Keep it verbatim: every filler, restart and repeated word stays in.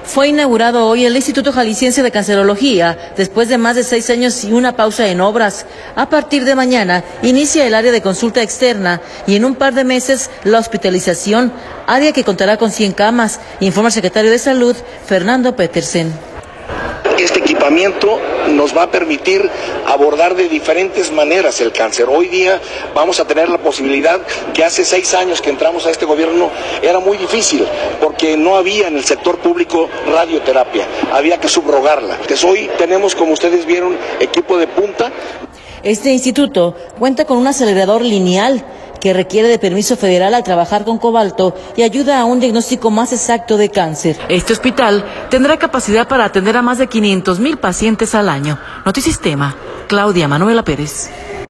Fue inaugurado hoy el Instituto Jalisciense de Cancerología, después de más de seis años y una pausa en obras. A partir de mañana inicia el área de consulta externa y en un par de meses la hospitalización, área que contará con cien camas, informa el secretario de Salud, Fernando Petersen. Este equipamiento nos va a permitir abordar de diferentes maneras el cáncer. Hoy día vamos a tener la posibilidad que hace seis años que entramos a este gobierno era muy difícil porque no había en el sector público radioterapia, había que subrogarla. Entonces hoy tenemos, como ustedes vieron, equipo de punta. Este instituto cuenta con un acelerador lineal que requiere de permiso federal al trabajar con cobalto y ayuda a un diagnóstico más exacto de cáncer. Este hospital tendrá capacidad para atender a más de quinientos mil pacientes al año. Notisistema, Claudia Manuela Pérez.